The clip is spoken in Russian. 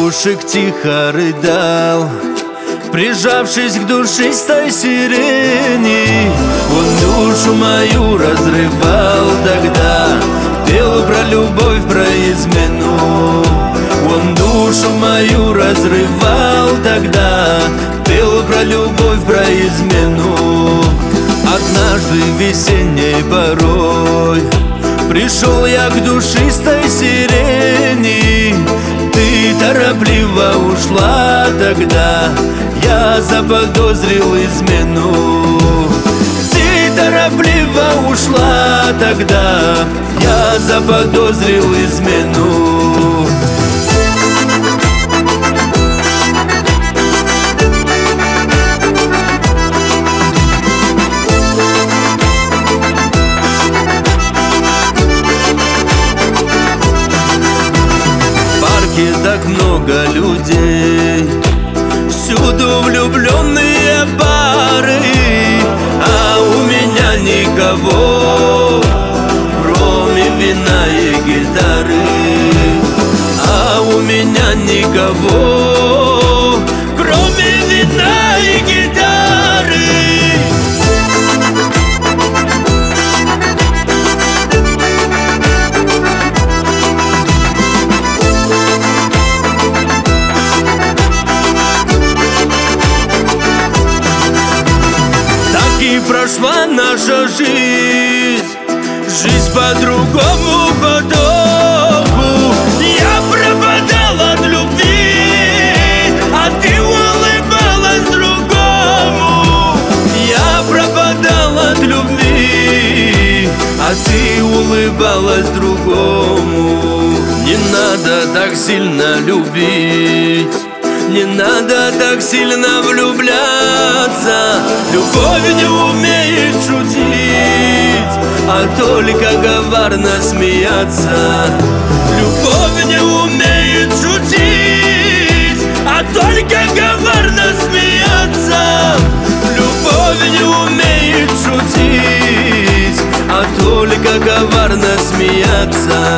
Воздушек тихо рыдал, прижавшись к душистой сирене. Он душу мою разрывал тогда, пел про любовь, про измену. Он душу мою разрывал тогда, пел про любовь, про измену. Однажды весенней порой пришел я к душистой сирене. Ты торопливо ушла тогда, я заподозрил измену. Ты торопливо ушла тогда, я заподозрил измену. Так много людей, всюду влюбленные пары, а у меня никого, кроме вина и гитары. А у меня никого, кроме вина и гитары. И прошла наша жизнь, жизнь по другому потоку. Я пропадал от любви, а ты улыбалась другому. Я пропадал от любви, а ты улыбалась другому. Не надо так сильно любить, не надо так сильно влюбляться. Любовь не умеет шутить, а только коварно смеяться. Любовь не умеет шутить, а только коварно смеяться. Любовь не умеет шутить, а только коварно смеяться.